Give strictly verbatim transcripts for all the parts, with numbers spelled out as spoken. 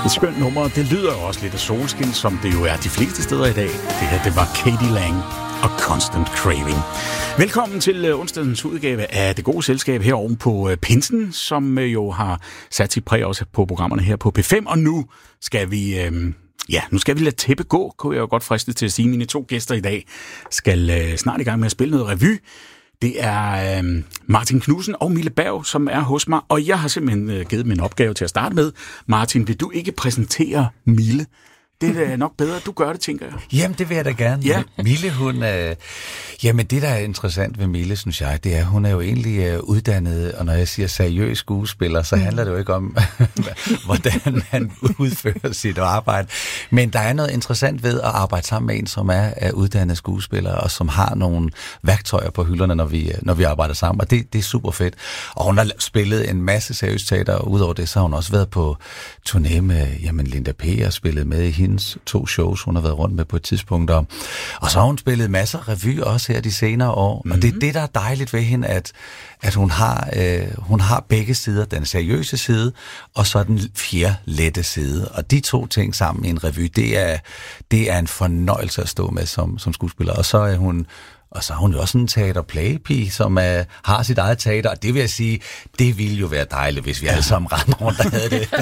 Et skønt nummer. Det lyder jo også lidt af solskin, som det jo er de fleste steder i dag. Det her, det var Katie Lang og Constant Craving. Velkommen til onsdagens udgave af Det Gode Selskab her oven på Pinsen, som jo har sat sit præg også på programmerne her på P fem. Og nu skal vi... Øh, Ja, nu skal vi lade tæppe gå, kunne jeg jo godt friste til at sige. Mine to gæster i dag skal øh, snart i gang med at spille noget revy. Det er øh, Martin Knudsen og Mille Berg, som er hos mig, og jeg har simpelthen øh, givet dem en opgave til at starte med. Martin, vil du ikke præsentere Mille? Det er nok bedre, du gør det, tænker jeg. Jamen, det vil jeg da gerne. Ja. Mille, hun... Øh, jamen, det, der er interessant ved Mille, synes jeg, det er, hun er jo egentlig øh, uddannet, og når jeg siger seriøs skuespiller, så handler det jo ikke om, hvordan man udfører sit arbejde. Men der er noget interessant ved at arbejde sammen med en, som er, er uddannet skuespiller, og som har nogle værktøjer på hylderne, når vi, når vi arbejder sammen, og det, det er super fedt. Og hun har spillet en masse seriøst teater, og udover det, så har hun også været på turné med jamen, Linda P. og spillet med i hende to shows, hun har været rundt med på et tidspunkt. Og, og så har hun spillet masser af revy også her de senere år. Mm-hmm. Og det er det, der er dejligt ved hende, at, at hun, har, øh, hun har begge sider. Den seriøse side, og så den fjerde lette side. Og de to ting sammen i en revy, det er, det er en fornøjelse at stå med som, som skuespiller. Og så er hun Og så er hun jo også en teater-play-pige, som uh, har sit eget teater, og det vil jeg sige, det ville jo være dejligt, hvis vi alle sammen rendte rundt og havde det.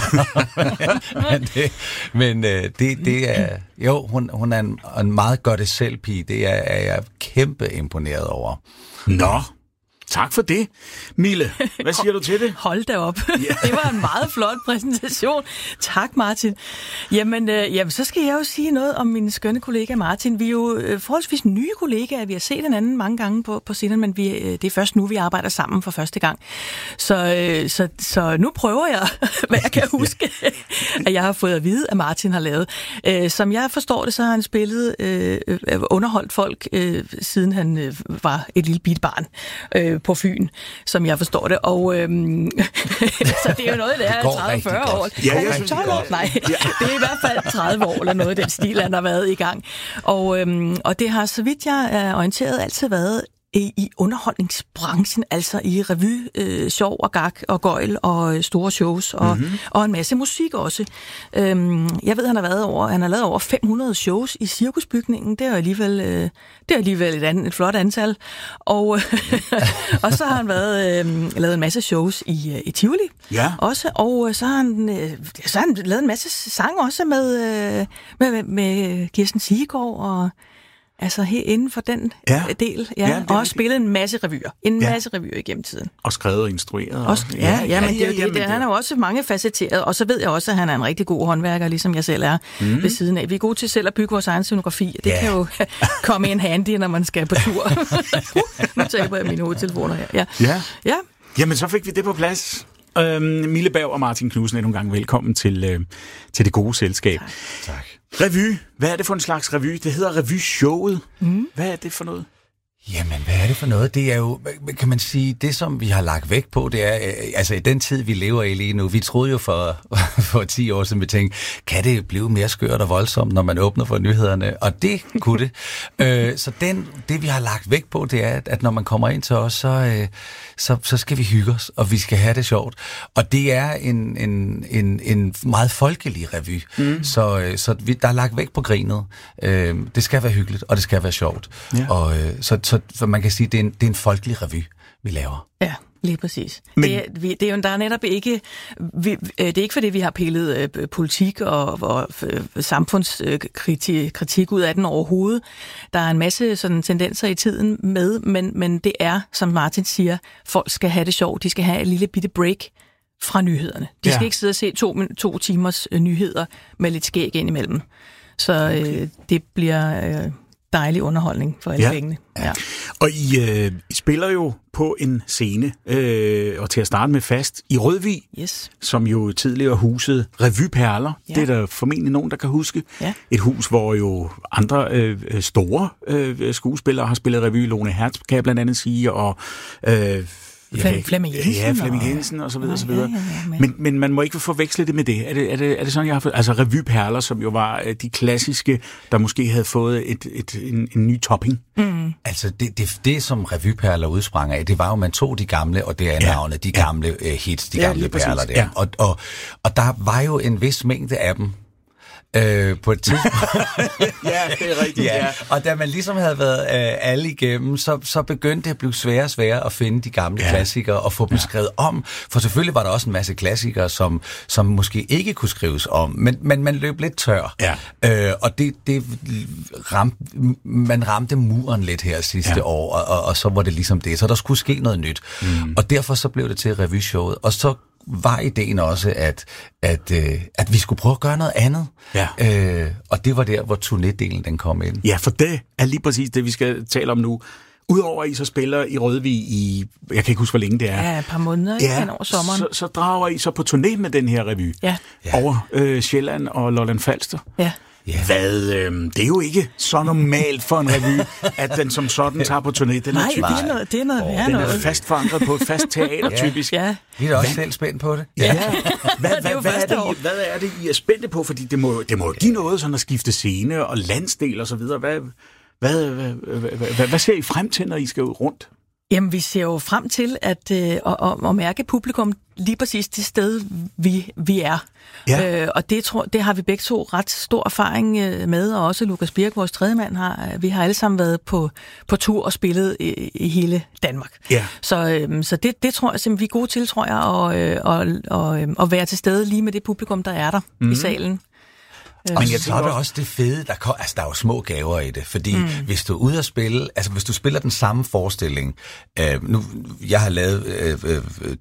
men det, men uh, det, det er, jo, hun, hun er en, en meget gør-det-selv-pige, det er, er jeg kæmpe imponeret over. Nå, tak for det. Mille, hvad siger du til det? Hold da op. Yeah. Det var en meget flot præsentation. Tak, Martin. Jamen, øh, jamen, så skal jeg jo sige noget om min skønne kollega Martin. Vi er jo øh, forholdsvis nye kollegaer. Vi har set hinanden mange gange på, på scenen, men vi, øh, det er først nu, vi arbejder sammen for første gang. Så, øh, så, så nu prøver jeg, hvad jeg kan huske, at jeg har fået at vide, at Martin har lavet. Øh, som jeg forstår det, så har han spillet, øh, underholdt folk, øh, siden han øh, var et lille bitte barn. Øh, på Fyn, som jeg forstår det. Og øhm, så det er jo noget, der er tredive til fyrre år. Ja, jeg synes, tolv år? Nej, det er i hvert fald tredive år, eller noget af den stil, han har været i gang. Og, øhm, og det har, så vidt jeg er orienteret, altid været i underholdningsbranchen, altså i revy, øh, sjov og gak og gøjl og store shows og, mm-hmm. og en masse musik også. Øhm, jeg ved, han har været over, han har lavet over fem hundrede shows i Cirkusbygningen. Det er jo alligevel, øh, det er alligevel et, andet, et flot antal. Og, øh, og så har han været, øh, lavet en masse shows i, i Tivoli ja. også, og så har han, øh, så har han lavet en masse sang også med, øh, med, med Kirsten Siggaard og altså her inden for den ja. del, ja, ja og også spillet en masse revyer, en ja. masse revyer igennem tiden. Og skrevet og instrueret. Også, ja, ja, ja, men det er jo det, det. Han er jo også mange facetteret, og så ved jeg også, at han er en rigtig god håndværker, ligesom jeg selv er mm. ved siden af. Vi er gode til selv at bygge vores egen scenografi, det ja. kan jo komme en handy, når man skal på tur. Nu taber jeg mine hovedtelefoner her. Ja. Ja. ja. Jamen, så fik vi det på plads. Øhm, Mille Berg og Martin Knudsen, endnu en gang velkommen til, øh, til Det Gode Selskab. Tak. tak. Revy. Hvad er det for en slags revy? Det hedder revyshowet. Mm. Hvad er det for noget? Jamen, hvad er det for noget? Det er jo, kan man sige, det som vi har lagt vægt på, det er, altså i den tid, vi lever i lige nu, vi troede jo for, for ti år siden, vi tænkte, kan det blive mere skørt og voldsomt, når man åbner for nyhederne? Og det kunne det. øh, så den, det, vi har lagt vægt på, det er, at når man kommer ind til os, så, øh, så, så skal vi hygge os, og vi skal have det sjovt. Og det er en, en, en, en meget folkelig revy. Mm. Så, øh, så vi, der er lagt vægt på grinet. Øh, det skal være hyggeligt, og det skal være sjovt. Ja. Og øh, så, så Så man kan sige, at det er en, det er en folkelig revy, vi laver. Ja, lige præcis. Men det, er, vi, det er jo der er netop ikke, vi, det er ikke fordi, vi har pillet øh, politik og, og øh, samfundskritik kritik ud af den overhovedet. Der er en masse sådan tendenser i tiden med, men, men det er, som Martin siger, folk skal have det sjovt. De skal have et lille bitte break fra nyhederne. De skal ja. ikke sidde og se to, to timers øh, nyheder med lidt skæg ind imellem. Så øh, okay. det bliver... Øh, dejlig underholdning for alle ja. pengene. Ja. Og I, øh, I spiller jo på en scene, øh, og til at starte med fast, i Rødvig, yes. som jo tidligere husede Revyperler. Ja. Det er der formentlig nogen, der kan huske. Ja. Et hus, hvor jo andre øh, store øh, skuespillere har spillet revy. Lone Hertz, kan jeg blandt andet sige, og... Øh, Flem, Flemming Jensen. Ja, Flemming Jensen og så videre, og så videre. Ja, ja, ja, men... Men, men man må ikke forveksle det med det. Er det, er det, er det sådan, jeg har fået... Altså revyperler, som jo var de klassiske, der måske havde fået et, et, en, en ny topping. Mm. Altså det, det, det, som revyperler udsprang af, det var jo, man tog de gamle, og det er ja. navnet, de gamle ja. hits, de gamle ja, perler der. Ja. Og, og, og der var jo en vis mængde af dem. Øh, på et tidspunkt. Ja, det er rigtigt. Ja. Ja. Og da man ligesom havde været øh, alle igennem, så, så begyndte det at blive sværere og sværere at finde de gamle ja. klassikere og få dem ja. skrevet om. For selvfølgelig var der også en masse klassikere, som, som måske ikke kunne skrives om, men, men man løb lidt tør. Ja. Øh, og det, det ramte, man ramte muren lidt her sidste ja. år, og, og, og så var det ligesom det. Så der skulle ske noget nyt. Mm. Og derfor så blev det til revyshowet. Og så var ideen også, at, at, øh, at vi skulle prøve at gøre noget andet. Ja. Øh, og det var der, hvor turnédelen den kom ind. Ja, for det er lige præcis det, vi skal tale om nu. Udover at I så spiller i Rødvig i, jeg kan ikke huske, hvor længe det er. Ja, et par måneder ja, hen over sommeren. Så, så drager I så på turné med den her revy. Ja. Over øh, Sjælland og Lolland Falster. Ja. Ja. Hvad, øh, det er jo ikke så normalt for en revy, at den som sådan tager på turné. Den Nej, er typisk, det er noget, det er noget oh, værre den noget. er fast forankret på et fast teater, ja. typisk. Ja. Vi er da også selv spændt på det. Ja. ja. Hvad, det er jo hvad, hvad, er år. det, hvad er det, I er spændte på? Fordi det må, det må give noget sådan at skifte scene og landsdel og så videre. Hvad, hvad, hvad, hvad, hvad, hvad ser I frem til, når I skal rundt? Jamen, vi ser jo frem til at, øh, at, at, at mærke publikum lige præcis det sted, vi, vi er. Ja. Øh, og det, tror, det har vi begge to ret stor erfaring øh, med, og også Lukas Birk, vores tredje mand, har. Vi har alle sammen været på, på tur og spillet i, i hele Danmark. Ja. Så, øh, så det, det tror jeg simpelthen, vi er gode til, tror jeg, og, øh, og, og, øh, at være til stede lige med det publikum, der er der mm. i salen. Og men jeg så er der også det fede, der, kom, altså, der er jo små gaver i det, fordi mm. hvis du er ude at spille, altså hvis du spiller den samme forestilling, øh, nu, jeg har lavet øh, øh,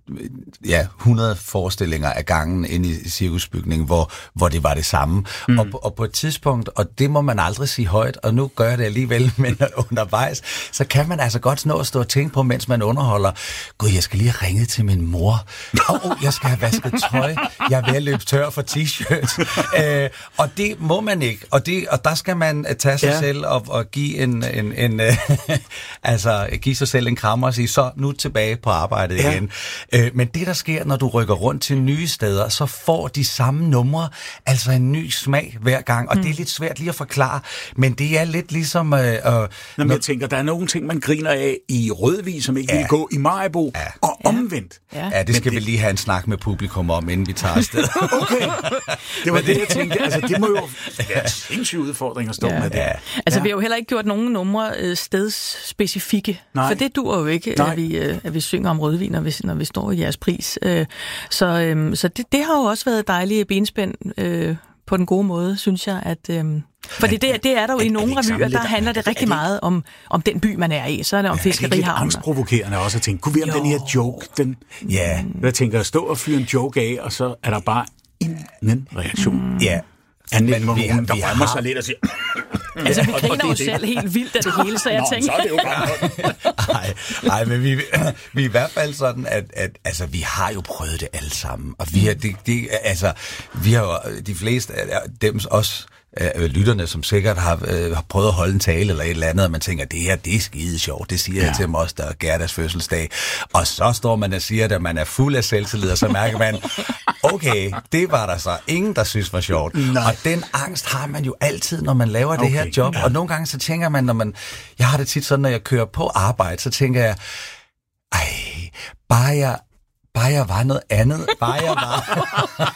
ja, hundrede forestillinger af gangen inde i cirkusbygningen, hvor, hvor det var det samme, mm. og, og på et tidspunkt, og det må man aldrig sige højt, og nu gør jeg det alligevel, men undervejs, så kan man altså godt nå at stå og tænke på, mens man underholder, gud, jeg skal lige have ringet til min mor, og oh, jeg skal have vasket tøj, jeg er ved at løbe tør for t-shirt, øh, og det må man ikke, og, det, og der skal man tage sig ja. selv og, og give en, en, en altså give sig selv en krammer og sige, så nu tilbage på arbejdet ja. igen. Øh, men det, der sker, når du rykker rundt til nye steder, så får de samme numre, altså en ny smag hver gang, og mm. det er lidt svært lige at forklare, men det er lidt ligesom... Øh, øh, Nå, men jeg tænker, der er nogle ting, man griner af i Rødvig, som ikke ja. vil gå i Maribo, ja. og omvendt. Ja, ja det skal men vi det... lige have en snak med publikum om, inden vi tager afsted. Okay, det var det, jeg tænkte. Altså, det må jo være en sindssyg udfordring at stå ja. med det. Ja. Altså, ja. vi har jo heller ikke gjort nogen numre øh, stedsspecifikke, Nej. for det dur jo ikke, at vi, øh, at vi synger om rødvin, når vi, når vi står i jeres pris. Øh, så øh, så det, det har jo også været dejlige benspænd øh, på den gode måde, synes jeg, at... Øh, fordi det, det er der jo i nogle revyer, der handler det rigtig meget om, om den by, man er i. Så er det om ja, fiskerihavn. Er det lidt angstprovokerende også at tænke, kunne vi om jo. den her joke, den... Ja. Jeg tænker, at stå og fyre en joke af, og så er der bare ingen reaktion. Mm. Ja. Men vi, vi, der vi rømmer har... sig lidt og siger... Altså, vi griner jo selv helt vildt af det hele, så jeg Nå, tænker... så er det jo bare... Nej, nej, men vi, vi er i hvert fald sådan, at, at altså, vi har jo prøvet det alle sammen. Og vi har, det, det, altså, vi har jo, de fleste af dem også... Øh, lytterne, som sikkert har, øh, har prøvet at holde en tale eller et eller andet, og man tænker, det her, det er skide sjovt, det siger ja. jeg til dem også, der er Gerdas fødselsdag. Og så står man og siger, at man er fuld af selvtillid, og så mærker man, okay, det var der så ingen, der synes var sjovt. Nej. Og den angst har man jo altid, når man laver okay. det her job. Ja. Og nogle gange så tænker man, når man, jeg har det tit sådan, når jeg kører på arbejde, så tænker jeg, ej, bare jeg Bare jeg var noget andet. Bare jeg var...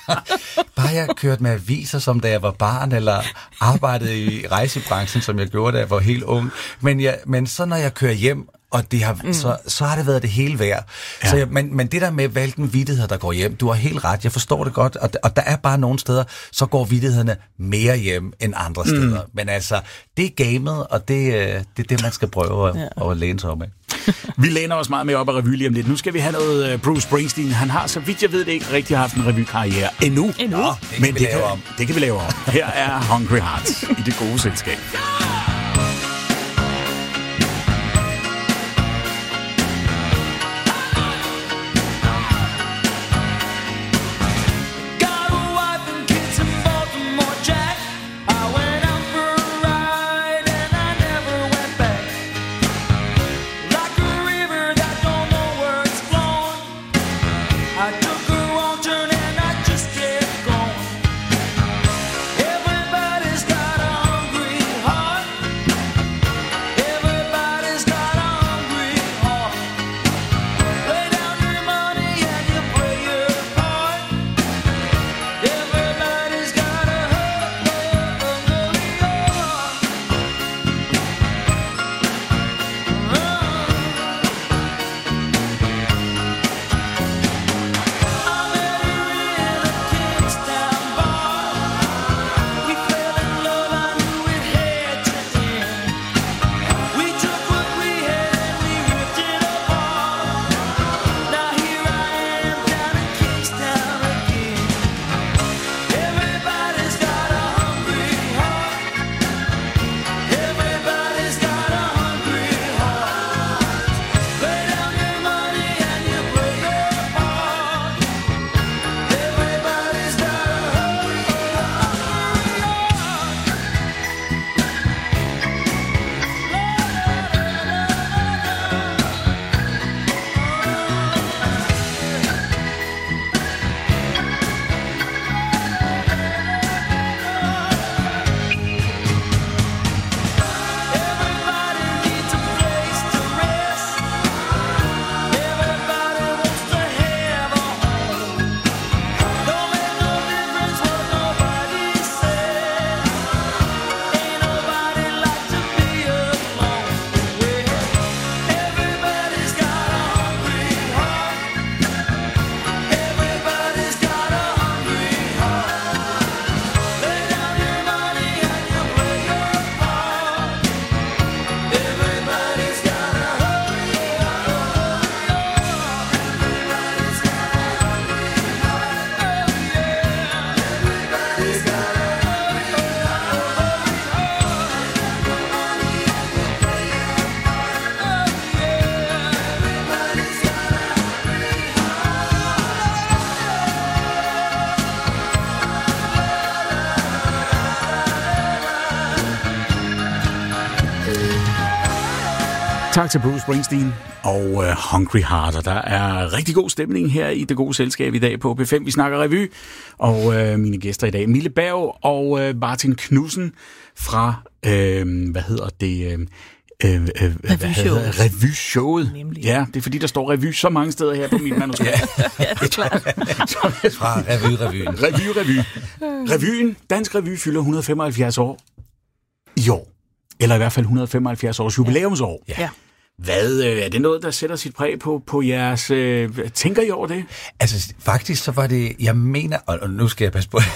Bare jeg kørte med aviser, som da jeg var barn, eller arbejdede i rejsebranchen, som jeg gjorde, da jeg var helt ung. Men, jeg, men så når jeg kører hjem, og det har, mm. så, så har det været det hele værd. Ja. Så jeg, men, men det der med, hvilken vittighed, der går hjem, du har helt ret, jeg forstår det godt, og, og der er bare nogle steder, så går vittighederne mere hjem end andre mm. steder. Men altså, det er gamet, og det, det er det, man skal prøve at, ja. at læne sig om af. Vi læner os meget med op af revy lige om lidt. Nu skal vi have noget Bruce Springsteen. Han har, så vidt jeg ved det, ikke rigtig haft en revykarriere endnu. Endnu? Nå, det men det kan, det kan vi lave om. Her er Hungry Hearts i det gode selskab. Like a river that don't know where it's flowing. Tak til Bruce Springsteen og uh, Hungry Heart, og der er rigtig god stemning her i Det Gode Selskab i dag på P fem. Vi snakker revy, og uh, mine gæster i dag, Mille Berg og uh, Martin Knudsen fra, uh, hvad hedder det... Uh, Øh, øh, Revyshowet. Revyshowet. Ja, det er fordi, der står revy så mange steder her på mit manuskript. Ja, det er klart. Fra Revy-revyen. Revy-revy. Revyen, Dansk Revy, fylder et hundrede og femoghalvfjerds år i år. Eller i hvert fald et hundrede og femoghalvfjerds års jubilæumsår. Ja. Hvad, øh, er det noget, der sætter sit præg på, på jeres... Øh, tænker I over det? Altså, faktisk så var det... Jeg mener... Og nu skal jeg passe på...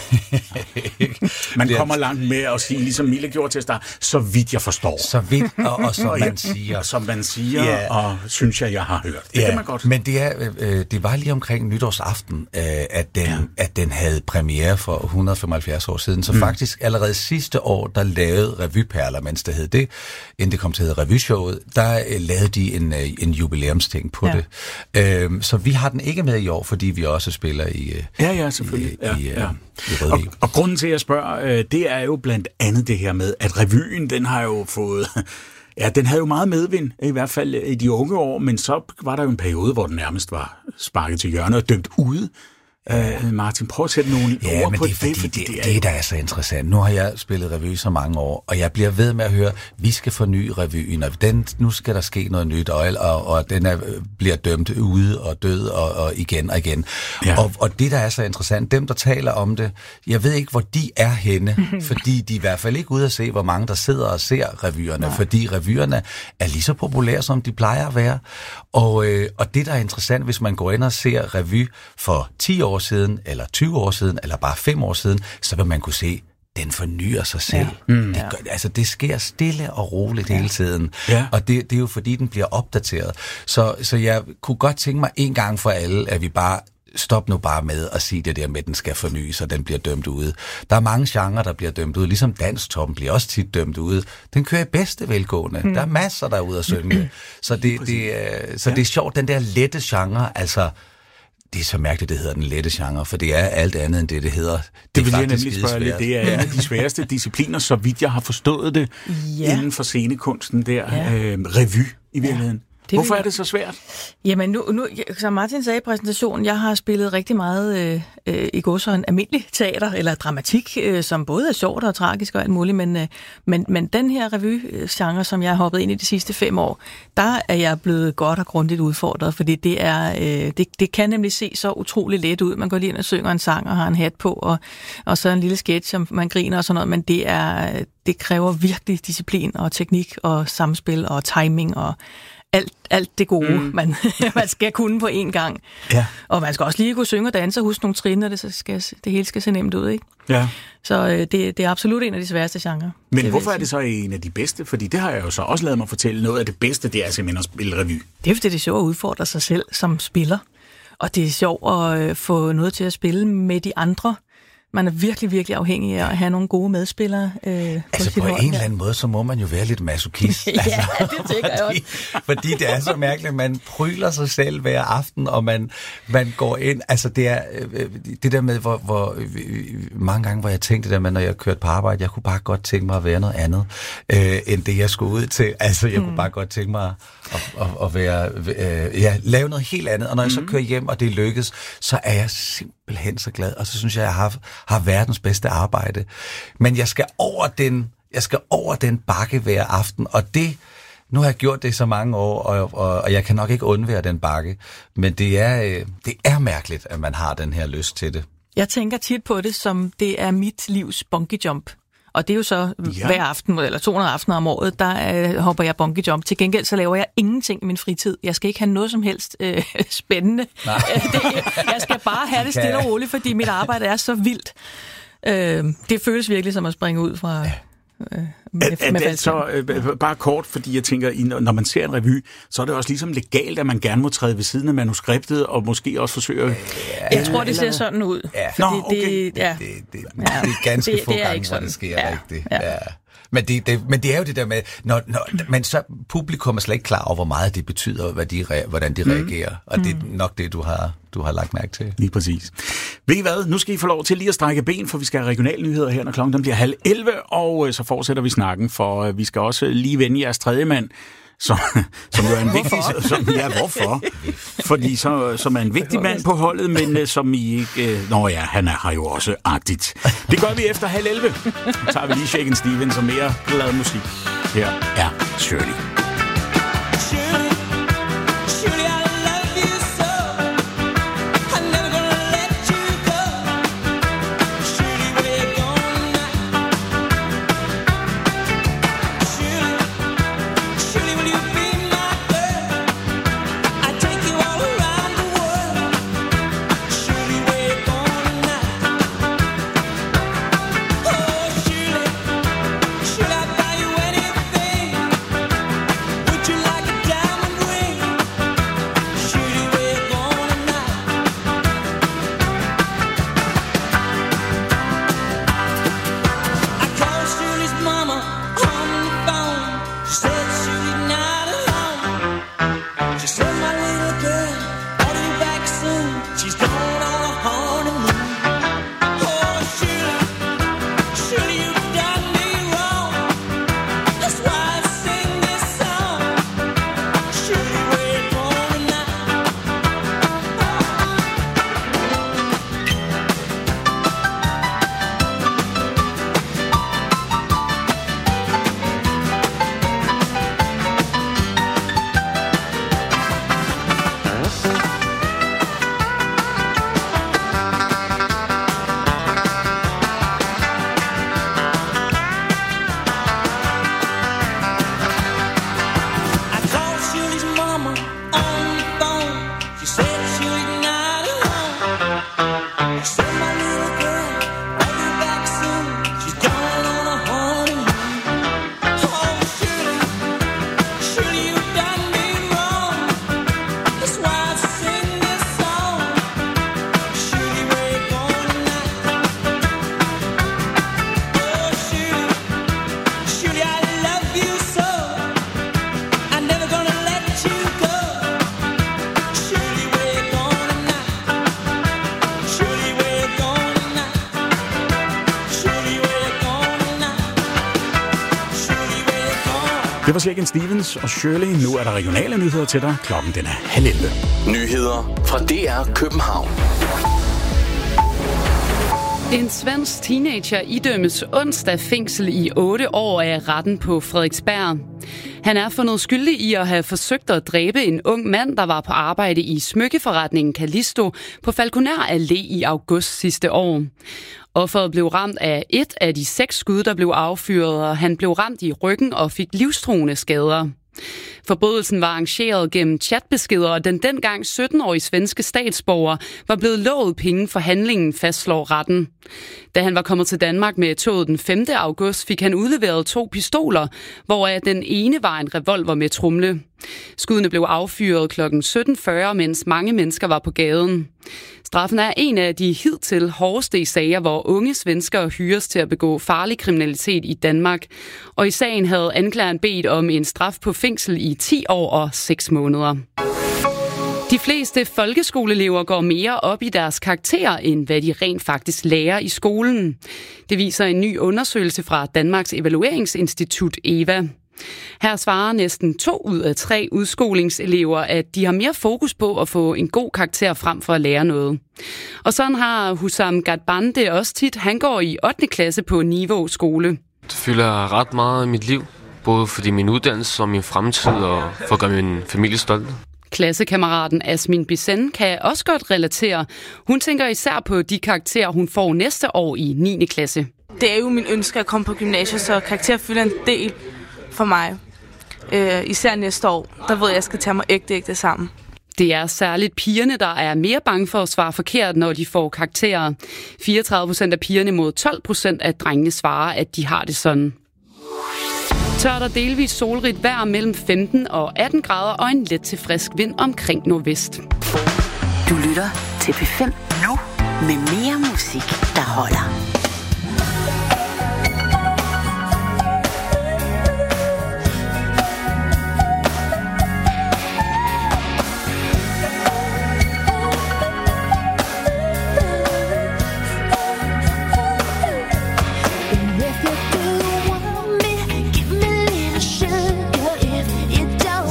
Man kommer langt med at sige, ligesom Mille gjorde til at starte, så vidt jeg forstår. Så vidt, og, og som man siger. Som man siger, ja. Og synes jeg, jeg har hørt. Det ja, kan man godt. Men det, er, øh, det var lige omkring nytårsaften, øh, at, den, ja. at den havde premiere for et hundrede og femoghalvfjerds år siden. Så mm. faktisk allerede sidste år, der lavede Revyperler, mens det hed det, inden det kom til at hedde Revyshowet, der øh, lavede de en, en jubilæumsting på ja. det. Øhm, så vi har den ikke med i år, fordi vi også spiller i Ja, ja, selvfølgelig. I, ja, i, ja. i og, og grunden til, at jeg spørger, det er jo blandt andet det her med, at revyen, den har jo fået... Ja, den havde jo meget medvind, i hvert fald i de unge år, men så var der jo en periode, hvor den nærmest var sparket til hjørnet og dømt ude. Uh, Martin, prøv at sætte nogle ja, ord på det. det, fordi fordi det, det, det, det der er så interessant. Nu har jeg spillet revy så mange år, og jeg bliver ved med at høre, vi skal forny revyen, og den, nu skal der ske noget nyt, og, og, og den er, bliver dømt ude og død og, og igen og igen. Ja. Og, og det, der er så interessant, dem, der taler om det, jeg ved ikke, hvor de er henne, fordi de er i hvert fald ikke ude at se, hvor mange, der sidder og ser revyerne, ja. fordi revyerne er lige så populære, som de plejer at være. Og, øh, og det, der er interessant, hvis man går ind og ser revy for ti år siden, eller tyve år siden, eller bare fem år siden, så vil man kunne se, den fornyer sig selv. Ja. Mm. Det, gør, altså, det sker stille og roligt ja. hele tiden. Ja. Og det, det er jo fordi, den bliver opdateret. Så, så jeg kunne godt tænke mig en gang for alle, at vi bare stop nu bare med at sige det der med, at den skal fornyes, og den bliver dømt ude. Der er mange genrer, der bliver dømt ude. Ligesom danstoppen bliver også tit dømt ude. Den kører i bedste velgående. Mm. Der er masser, der er ude at synge. Så, det, det, så ja. det er sjovt, den der lette genre, altså det er så mærkeligt, det hedder den lette genre, for det er alt andet end det, det hedder. Det, det vil jeg nemlig spørge lidt. Det er en af de sværeste discipliner, så vidt jeg har forstået det, ja. inden for scenekunsten der. Ja. Øh, revy i virkeligheden. Ja. Det Hvorfor er det så svært? Jamen, nu, nu, som Martin sagde i præsentationen, jeg har spillet rigtig meget øh, øh, i gåsøjne almindelig teater, eller dramatik, øh, som både er sjovt og tragisk og alt muligt, men, øh, men, men den her revy-genre, som jeg har hoppet ind i de sidste fem år, der er jeg blevet godt og grundigt udfordret, fordi det, er, øh, det, det kan nemlig se så utrolig let ud. Man går lige ind og synger en sang og har en hat på, og, og så en lille sketch, som man griner og sådan noget, men det, er, det kræver virkelig disciplin og teknik og samspil og timing og Alt, alt det gode, mm. man, man skal kunne på én gang. Ja. Og man skal også lige kunne synge og danse og huske nogle trin, og det, så skal, det hele skal se nemt ud, ikke? Ja. Så øh, det, det er absolut en af de sværeste genrer. Men hvorfor er det så en af de bedste? Fordi det har jeg jo så også lavet mig fortælle. Noget af det bedste, det er simpelthen at spille revy. Det er fordi, det er sjovt at udfordre sig selv som spiller. Og det er sjovt at øh, få noget til at spille med de andre. Man er virkelig, virkelig afhængig af at have nogle gode medspillere. Øh, altså på, på en eller anden måde, så må man jo være lidt masochist. ja, altså, det tænker jeg også. Fordi det er så mærkeligt, man pryler sig selv hver aften, og man, man går ind. Altså det er øh, det der med, hvor, hvor øh, mange gange, hvor jeg tænkte det der med, når jeg kørte på arbejde, jeg kunne bare godt tænke mig at være noget andet, øh, end det jeg skulle ud til. Altså jeg mm. kunne bare godt tænke mig at, at, at være, øh, ja, lave noget helt andet. Og når jeg så kører hjem, og det lykkes, så er jeg simpelthen så glad. Og så synes jeg, jeg har har verdens bedste arbejde. Men jeg skal over den, jeg skal over den bakke hver aften, og det, nu har jeg gjort det så mange år, og, og, og jeg kan nok ikke undvære den bakke, men det er, det er mærkeligt, at man har den her lyst til det. Jeg tænker tit på det, som det er mit livs bungee jump. Og det er jo så ja. hver aften, eller to hundrede aftener om året, der øh, hopper jeg bungee jump. Til gengæld så laver jeg ingenting i min fritid. Jeg skal ikke have noget som helst øh, spændende. det, jeg skal bare have det stille og roligt, fordi mit arbejde er så vildt. Øh, det føles virkelig som at springe ud fra... Ja. Med, er, med er så, øh, bare kort, fordi jeg tænker, når man ser en revy, så er det også ligesom legalt, at man gerne må træde ved siden af manuskriptet, og måske også forsøge... Ja, jeg tror, det ser sådan ud. Ja. Fordi Nå, okay. det, ja. det, det, det, det er ganske det, få det gange, hvor det sker ja. rigtigt. Ja. Ja. Men det, det, men det er jo det der med, når, når, men så publikum er slet ikke klar over, hvor meget det betyder, hvad de, hvordan de mm. reagerer. Og mm. det er nok det, du har, du har lagt mærke til. Lige præcis. Ved I hvad? Nu skal I få lov til lige at strække ben, for vi skal have regionale nyheder her, når klokken bliver halv elleve, og så fortsætter vi snakken, for vi skal også lige vende jeres tredje mand, som, som jo er en vigtig... Som, ja, hvorfor? Fordi så, som er en vigtig mand på holdet, men uh, som I ikke... Uh, nå ja, han er her jo også agtigt. Det gør vi efter halv elleve. Så tager vi lige Shakin' Stevens og mere glad musik. Her er Shirley. Det var Shakin' Stevens og Shirley. Nu er der regionale nyheder til dig. Klokken den er halv elleve. Nyheder fra D R København. En svensk teenager idømmes onsdag fængsel i otte år af retten på Frederiksberg. Han er fundet skyldig i at have forsøgt at dræbe en ung mand, der var på arbejde i smykkeforretningen Callisto på Falconer Allé i august sidste år. Offeret blev ramt af et af de seks skud, der blev affyret, og han blev ramt i ryggen og fik livstruende skader. Forbrydelsen var arrangeret gennem chatbeskeder, og den dengang sytten-årige svenske statsborger var blevet lovet penge for handlingen, fastslår retten. Da han var kommet til Danmark med toget den femte august, fik han udleveret to pistoler, hvoraf den ene var en revolver med tromle. Skuddene blev affyret klokken sytten fyrre, mens mange mennesker var på gaden. Straffen er en af de hidtil hårdeste sager, hvor unge svenskere hyres til at begå farlig kriminalitet i Danmark. Og i sagen havde anklageren bedt om en straf på fængsel i ti år og seks måneder. De fleste folkeskoleelever går mere op i deres karakterer, end hvad de rent faktisk lærer i skolen. Det viser en ny undersøgelse fra Danmarks Evalueringsinstitut E V A. Her svarer næsten to ud af tre udskolingselever, at de har mere fokus på at få en god karakter frem for at lære noget. Og sådan har Hussam Gadban det også tit. Han går i ottende klasse på Niveau skole. Det fylder ret meget i mit liv, både fordi min uddannelse og min fremtid, og for at gøre min familie stolte. Klassekammeraten Asmin Bisen kan også godt relatere. Hun tænker især på de karakterer, hun får næste år i niende klasse. Det er jo min ønske at komme på gymnasiet, så karakterer fylder en del for mig. Øh, især næste år, der ved jeg, at jeg skal tage mig ægte, ægte sammen. Det er særligt pigerne, der er mere bange for at svare forkert, når de får karakterer. fireogtredive procent af pigerne mod tolv procent af drengene svarer, at de har det sådan. Tørt og delvis solrigt vejr mellem femten og atten grader og en let til frisk vind omkring nordvest. Du lytter til P fem nu med mere musik, der holder. If you do want me, give me a little sugar. If you don't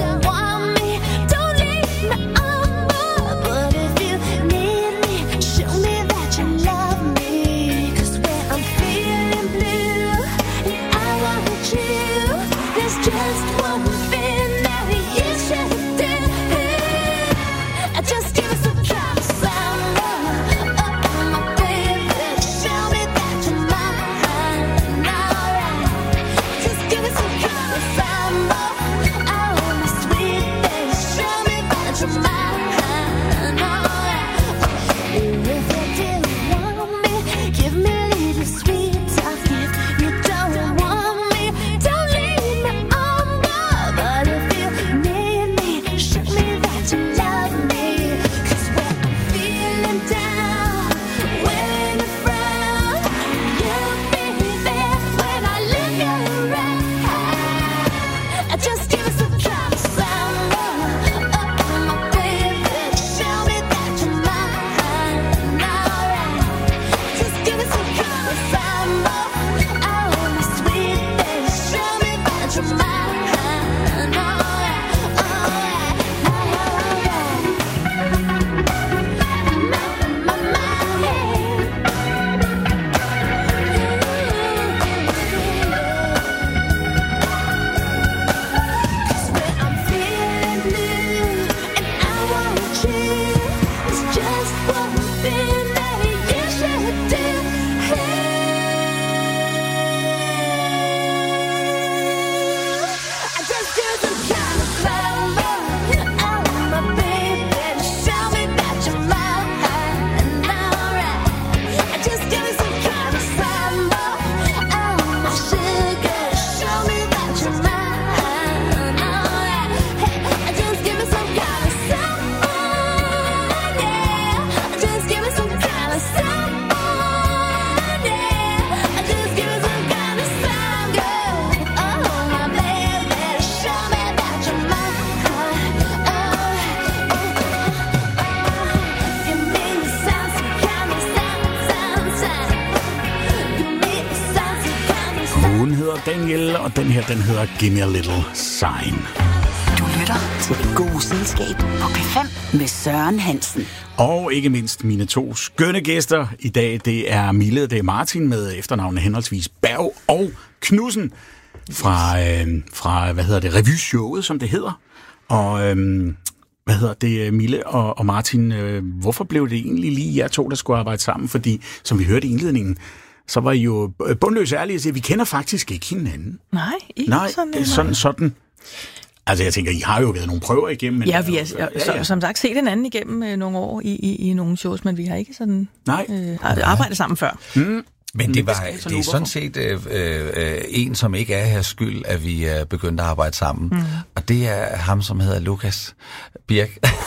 Hun hedder Daniel, og den her, den hedder Give Me a Little Sign. Du lytter til Det Gode Selskab på P fem med Søren Hansen. Og ikke mindst mine to skønne gæster i dag, det er Mille, det er Martin med efternavnene henholdsvis Berg og Knudsen fra, øh, fra hvad hedder det, revyshowet, som det hedder. Og øh, hvad hedder det, Mille og, og Martin, øh, hvorfor blev det egentlig lige jer to, der skulle arbejde sammen? Fordi, som vi hørte i indledningen, så var I jo bundløs ærlige at sige, at vi kender faktisk ikke hinanden. Nej, ikke Nej, sådan. sådan, sådan. Altså, jeg tænker, I har jo været nogle prøver igennem. Men ja, vi har ja, ja, ja. som sagt set hinanden igennem øh, nogle år i, i, i nogle shows, men vi har ikke sådan Nej. øh, arbejdet sammen før. Mm. Men det, var, det er sådan set øh, øh, en, som ikke er her skyld, at vi er begyndt at arbejde sammen. Mm. Og det er ham, som hedder Lukas Birk.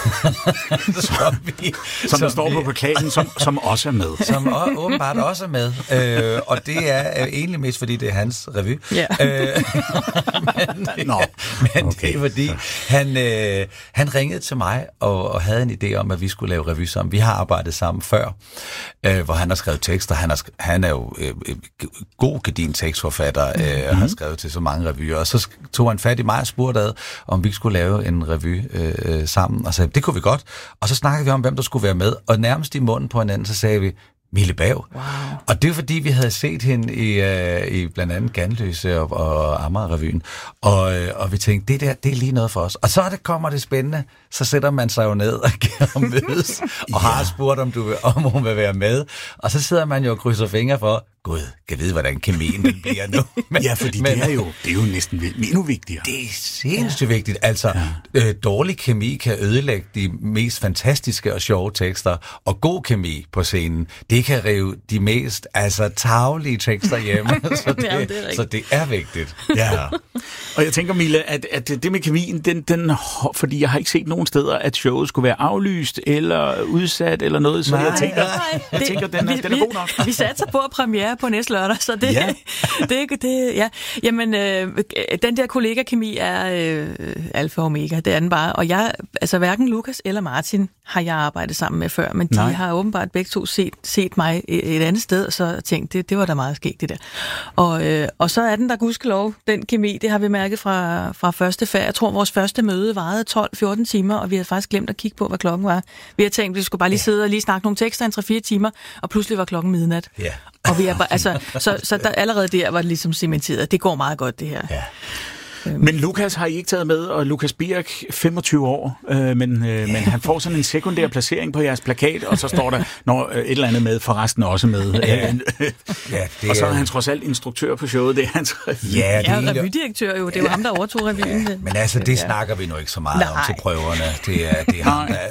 som vi, som, som står vi, på plakaten, som, som også er med. Som å, åbenbart også er med. Øh, og det er øh, egentlig mest, fordi det er hans revy. Ja. Øh, men Nå, men okay. det er fordi, han, øh, han ringede til mig og, og havde en idé om, at vi skulle lave revy sammen. Vi har arbejdet sammen før, øh, hvor han har skrevet tekster. Han, har, han er jo øh, god gedin tekstforfatter, øh, mm-hmm. og har skrevet til så mange revyer. Og så tog han fat i mig og spurgte ad, om vi skulle lave en revy øh, sammen. Og sagde, det kunne vi godt. Og så snakkede vi om, hvem der skulle være med. Og nærmest i munden på hinanden, så sagde vi, Mille Berg. Wow. Og det er fordi, vi havde set hende i, øh, i blandt andet Ganløse og, og Amager-revyen. Og, øh, og vi tænkte, det der, det er lige noget for os. Og så det kommer det spændende. Så sætter man sig jo ned og kan mødes, og ja. har spurgt, om, du vil, om hun vil være med. Og så sidder man jo og krydser fingre for, gud, kan vide, hvordan kemien den bliver nu. Men, ja, fordi men, det, er jo, det er jo næsten endnu vigtigere. Det er sindssygt ja. vigtigt. Altså, ja. øh, dårlig kemi kan ødelægge de mest fantastiske og sjove tekster, og god kemi på scenen, det kan rive de mest altså tarvelige tekster hjemme. så, det, ja, det så det er vigtigt. Ja. Og jeg tænker, Mille, at, at det med kemien, den, den, fordi jeg har ikke set nogen steder, at showet skulle være aflyst eller udsat eller noget, så nej, jeg tænker, nej, jeg det, tænker den, er, vi, den er god nok. Vi satser på at premiere på næste lørdag, så det, ja. det, det ja. Jamen, øh, den der kollega-kemi er øh, alfa og omega, det er den bare. Og jeg, altså hverken Lukas eller Martin har jeg arbejdet sammen med før, men de nej. har åbenbart begge to set, set mig et andet sted, og så tænkt, det, det var da meget skægt, det der. Og, øh, og så er den der gudskelov, den kemi, det har vi mærket fra, fra første færd. Jeg tror, vores første møde varede tolv fjorten timer, og vi havde faktisk glemt at kigge på, hvad klokken var. Vi havde tænkt, at vi skulle bare lige sidde og lige snakke nogle tekster i tre fire timer, og pludselig var klokken midnat. Ja. Og vi er bare, altså, så, så der, allerede der var det ligesom cementeret. Det går meget godt, det her. Ja. Men Lukas har I ikke taget med, og Lukas Birk, femogtyve år, øh, men, øh, yeah. men han får sådan en sekundær placering på jeres plakat, og så står der når, øh, et eller andet med, forresten også med. Ja. ja, det og så er han trods alt instruktør på showet, det er hans revy. Ja, det er ja, revydirektør jo, det er jo ham, der overtog revyen. Ja, men altså, det ja. snakker vi nu ikke så meget Nej. om til prøverne. Det er, det er ham, der...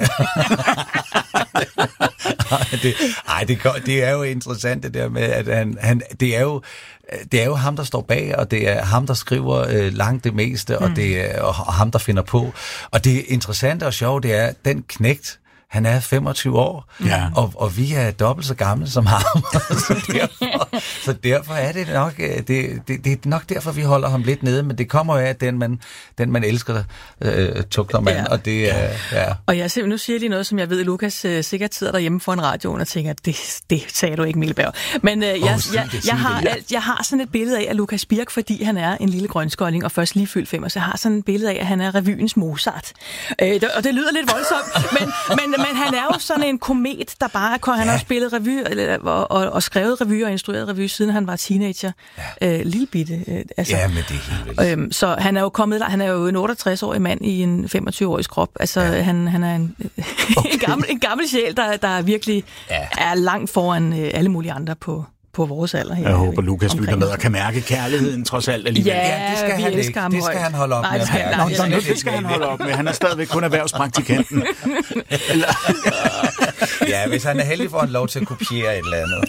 det, ej, det, det er jo interessant det der med, at han, han det er jo det er jo ham, der står bag, og det er ham, der skriver øh, langt det meste, mm. og det er og, og ham, der finder på. Og det interessante og sjove, det er, den knægt, han er femogtyve år, ja. og, og vi er dobbelt så gamle som ham. så, derfor, så derfor er det nok det, det, det er nok derfor, vi holder ham lidt nede, men det kommer jo af, at den man, den, man elsker, øh, tukler man, ja. og det er... Ja. Og jeg nu siger lige noget, som jeg ved, Lukas øh, sikkert sidder derhjemme foran radioen og tænker, det, det sagde du ikke, Mille Berg. Men øh, jeg, oh, jeg, det, jeg, har, jeg, jeg har sådan et billede af, at Lukas Birk, fordi han er en lille grønskolding og først lige fyldt fem, så jeg har sådan et billede af, at han er revyens Mozart. Øh, det, og det lyder lidt voldsomt, men, men Men han er jo sådan en komet, der bare... Han ja. har spillet revy eller, og, og, og skrevet revy og instrueret revy, siden han var teenager. Ja. Øh, lille bitte. Øh, altså. Ja, men det er helt øhm, Så han er jo kommet... Han er jo en otteogtres-årig mand i en femogtyve-årig krop. Altså, ja. han, han er en, okay. en, gammel, en gammel sjæl, der, der virkelig ja. er langt foran øh, alle mulige andre på... på vores alder her. Jeg håber, Lukas lytter med og kan mærke kærligheden trods alt alligevel. Ja, ja det skal han ikke. Det skal han holde op nej, med. Det skal, nej, nej, nej, det skal han holde op med. Han er stadigvæk kun erhvervspraktikanten. ja, hvis han er heldig, får han lov til at kopiere et eller andet.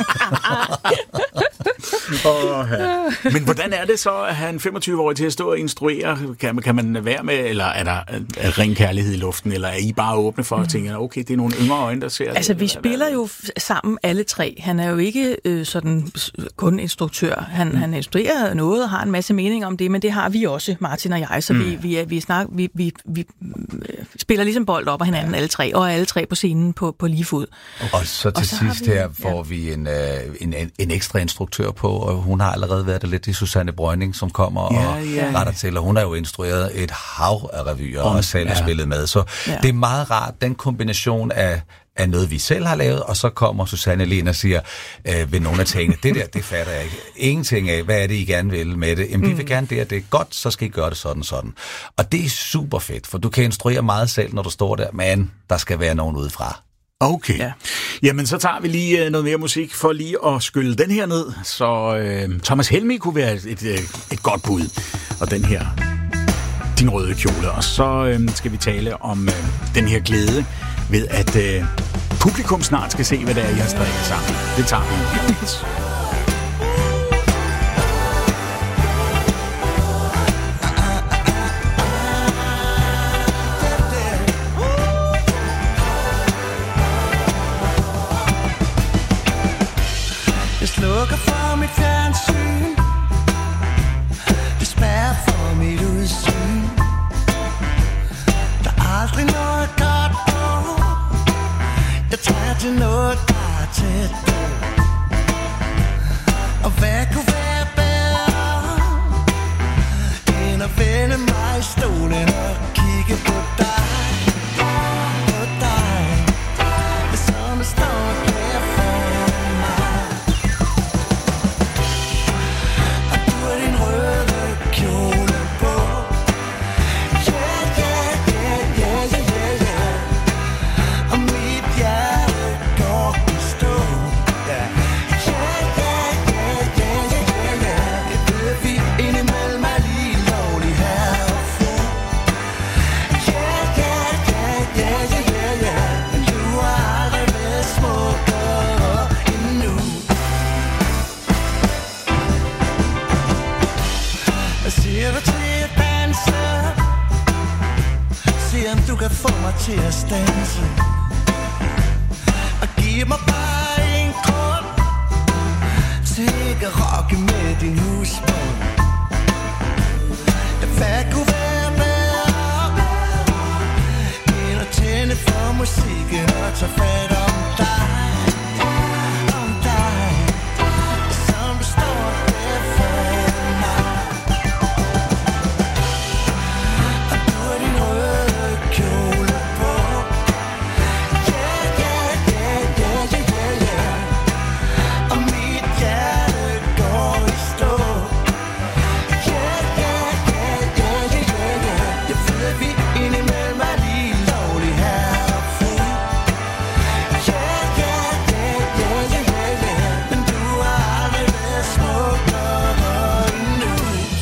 oh, ja. Men hvordan er det så at have en femogtyve-årig til at stå og instruere? Kan, kan man være med, eller er der er ren kærlighed i luften, eller er I bare åbne for at tænke, okay, det er nogle yngre øjne, der ser altså, det? vi spiller jo sammen alle tre. Han er jo ikke øh, sådan kun instruktør. Han, mm. han instruerer noget og har en masse mening om det, men det har vi også, Martin og jeg. Så mm. vi, vi, er, vi, snak, vi, vi, vi øh, spiller ligesom bold op af hinanden alle tre, og alle tre på scenen på, på lige fod. Og så til og så sidst vi, her får ja. vi en, øh, en, en, en ekstra instruktør på, og hun har allerede været der lidt til Susanne Brønding, som kommer ja, og ja. retter til, og hun har jo instrueret et hav af revyer Om, og selv ja. spillet med. Så ja. det er meget rart, den kombination af af noget, vi selv har lavet, og så kommer Susanne Lehn og siger øh, ved nogle af tingene, det der, det fatter jeg ikke. Ingenting af, hvad er det, I gerne vil med det? Jamen, vi vil gerne det, og det er godt, så skal I gøre det sådan, sådan. Og det er super fedt, for du kan instruere meget selv, når du står der, men der skal være nogen udefra. Okay. Ja. Jamen, så tager vi lige noget mere musik for lige at skylle den her ned. Så øh, Thomas Helmig kunne være et, et, et godt bud. Og den her, Din røde kjole. Og så øh, skal vi tale om øh, den her glæde ved, at øh, publikum snart skal se, hvad det er, I har strikket sammen. Det tager vi lige lidt. Jeg slukker for mit fjernsyn. Det spærrer for mit udsyn. Der er aldrig noget godt på. Jeg tager til noget, der er tæt på. Og hvad kunne være bedre end at vende mig i stolen og kigge på dig, på dig, som der står der foran mig. Og du har din røde kjole på. Yeah, yeah, yeah, yeah, yeah, yeah. Og mit hjerte går i stå. Yeah, yeah, yeah, yeah, yeah, yeah, yeah. Det ved vi indimellem er lige lovligt her og få. Yeah, yeah, yeah, yeah, yeah, yeah. Men du har aldrig været smukkere endnu. Hvad siger du til at danse? Se om du kan få mig til at standse. Og giv mig bare en grund til ikke at rocke med din husbånd. Hvad kunne være bedre end at tænde for musikken og tage fat om dig, om dig, som du står der foran mig. Og du har din røde kjole på. Yeah, yeah, yeah, yeah, yeah, yeah. Og mit hjerte går i stå. Yeah, yeah, yeah, yeah, yeah, yeah. Jeg ved, at vi indimellem er lige lovligt her og få. Yeah, yeah, yeah, yeah, yeah, yeah. Men du har aldrig været smukkere endnu.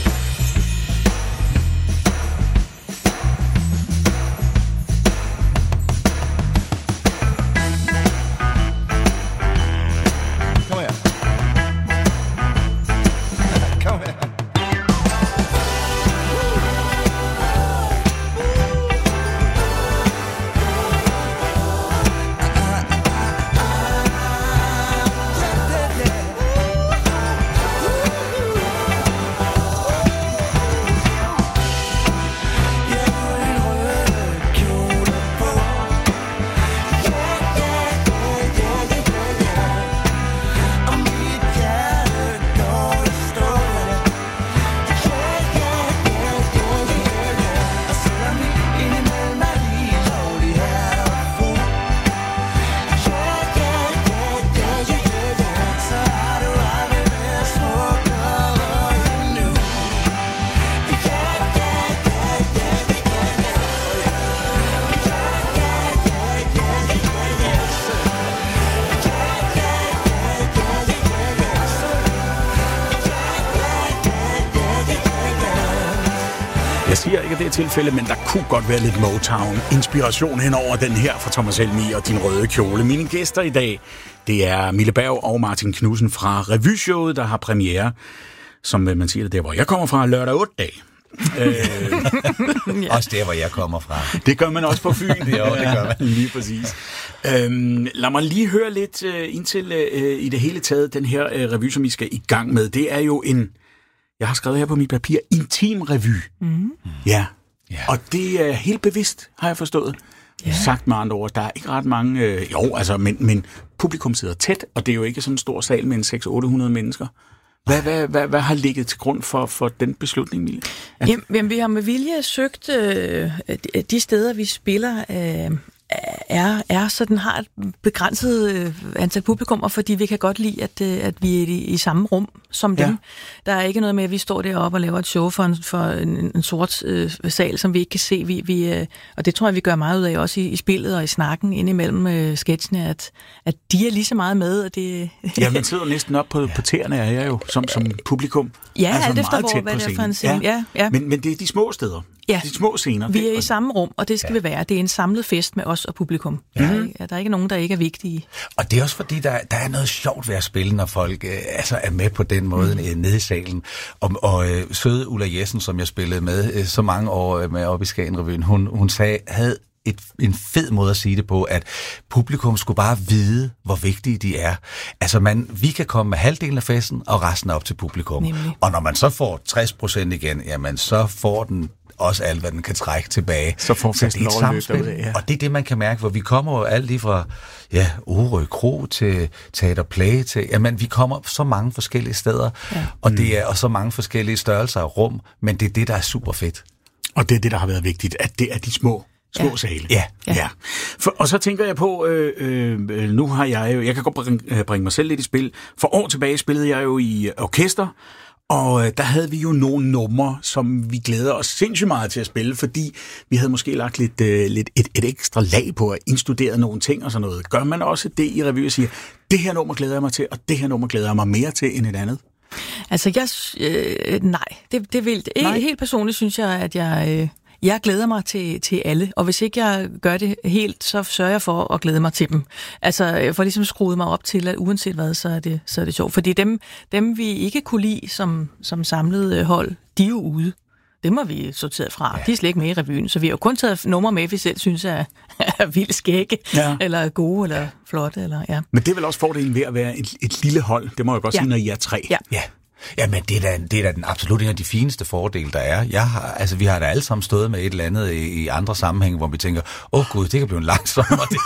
Kom her. Kom her. Jeg siger ikke, at det er tilfælde, men der kunne godt være lidt Motown-inspiration hen over den her fra Thomas Helmig og Din røde kjole. Mine gæster i dag, det er Mille Berg og Martin Knudsen fra revyshowet, der har premiere, som man siger det der, hvor jeg kommer fra, lørdag otte dag. øh, ja. Også der, hvor jeg kommer fra. Det gør man også på Fyn. det, jo, det gør man. Lige præcis. Øhm, lad mig lige høre lidt uh, indtil uh, i det hele taget, den her uh, revy, som I skal i gang med. Det er jo en, jeg har skrevet her på mit papir, intim revy. Mm. Ja. Yeah. Og det er helt bevidst, har jeg forstået. Yeah. Sagt med andre ord, der er ikke ret mange, øh, jo, altså, men, men publikum sidder tæt, og det er jo ikke sådan en stor sal med en seks til otte hundrede mennesker. Hvad, hvad, hvad, hvad har ligget til grund for, for den beslutning, Mille? At... Jamen, jamen, vi har med vilje søgt øh, de steder, vi spiller, øh, er, er sådan, har et begrænset øh, antal publikummer, fordi vi kan godt lide, at, øh, at vi er i, i samme rum som dem. Ja. Der er ikke noget med, at vi står deroppe og laver et show for en, for en, en sort øh, sal, som vi ikke kan se. Vi, vi, øh, og det tror jeg, vi gør meget ud af, også i, i spillet og i snakken indimellem øh, sketchene, at, at de er lige så meget med. Og det, ja, man sidder næsten op på, på tæerne af jer jo, som, som publikum. Ja, altså alt efter hvor, hvad det er for en scene. Ja. Ja, ja. Men, men det er de små steder. Ja. De små scener. Vi er i samme rum, og det skal ja. vi være. Det er en samlet fest med os og publikum. Ja. Der, er ikke, der er ikke nogen, der ikke er vigtige. Og det er også fordi, der, der er noget sjovt ved at spille, når folk øh, altså er med på den måde mm. øh, nede i salen. Og, og øh, søde Ulla Jessen, som jeg spillede med øh, så mange år øh, med op i Skagen-revyen, hun, hun sagde, havde et, en fed måde at sige det på, at publikum skulle bare vide, hvor vigtige de er. Altså, man, vi kan komme med halvdelen af festen, og resten er op til publikum. Nemlig. Og når man så får tres procent igen, jamen, så får den også alt, hvad den kan trække tilbage. Så får festen lov at løbe derud, ja. Og det er det, man kan mærke, hvor vi kommer jo alt lige fra ja, Orø Kro til Teater Play til, jamen, vi kommer så mange forskellige steder, ja. og det er og så mange forskellige størrelser af rum, men det er det, der er super fedt. Og det er det, der har været vigtigt, at det er de små Små ja. sale. Ja. ja. ja. For, og så tænker jeg på, øh, øh, nu har jeg jo, jeg kan godt bringe, bringe mig selv lidt i spil. For år tilbage spillede jeg jo i orkester, og øh, der havde vi jo nogle numre, som vi glæder os sindssygt meget til at spille, fordi vi havde måske lagt lidt, øh, lidt et, et ekstra lag på at indstudere nogle ting og sådan noget. Gør man også det i revy og siger, det her nummer glæder jeg mig til, og det her nummer glæder jeg mig mere til end et andet? Altså, jeg, øh, nej, det, det vil nej. Helt personligt synes jeg, at jeg... Øh Jeg glæder mig til, til alle, og hvis ikke jeg gør det helt, så sørger jeg for at glæde mig til dem. Altså, jeg får ligesom skruet mig op til, at uanset hvad, så er det, så er det sjovt. Fordi dem, dem vi ikke kunne lide som, som samlet hold, de er jo ude. Dem har vi sorteret fra. Ja. De er slet ikke med i revyen, så vi har jo kun taget numre med, vi selv synes er, er vildt skægge, ja. eller gode, eller flotte. Eller, ja. Men det er vel også fordelen ved at være et, et lille hold, det må jeg godt ja. sige, når I er tre. Ja. ja. Ja, men det er da, det er da den absolut en af de fineste fordele, der er. Jeg har, altså, vi har da alle sammen stået med et eller andet i, i andre sammenhænge, hvor vi tænker, åh oh, gud, det kan blive en langsommere det.